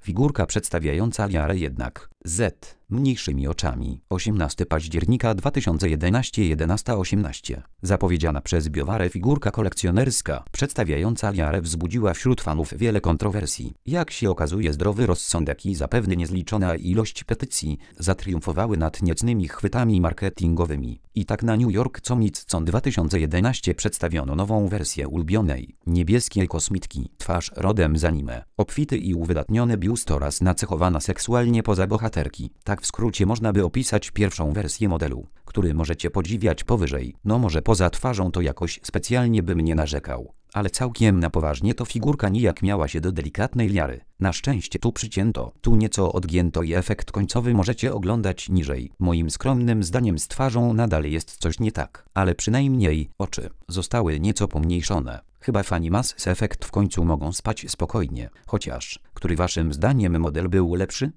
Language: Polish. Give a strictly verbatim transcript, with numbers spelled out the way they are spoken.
Figurka przedstawiająca Liarę jednak z mniejszymi oczami. osiemnastego października dwa tysiące jedenastego jedenasta osiemnaście. Zapowiedziana przez BioWare figurka kolekcjonerska przedstawiająca Liarę wzbudziła wśród fanów wiele kontrowersji. Jak się okazuje, zdrowy rozsądek i zapewne niezliczona ilość petycji zatriumfowały nad niecnymi chwytami marketingowymi. I tak na New York Comic Con dwa tysiące jedenaście przedstawiono nową wersję ulubionej, niebieskiej kosmitki, twarz rodem z anime, obfity i uwydatniony biust oraz nacechowana seksualnie poza bohaterki. Tak w skrócie można by opisać pierwszą wersję modelu, który możecie podziwiać powyżej. No może poza twarzą to jakoś specjalnie bym nie narzekał. Ale całkiem na poważnie to figurka nijak miała się do delikatnej Liary. Na szczęście tu przycięto, tu nieco odgięto i efekt końcowy możecie oglądać niżej. Moim skromnym zdaniem z twarzą nadal jest coś nie tak, ale przynajmniej oczy zostały nieco pomniejszone. Chyba fani Mass Effect w końcu mogą spać spokojnie. Chociaż, który waszym zdaniem model był lepszy?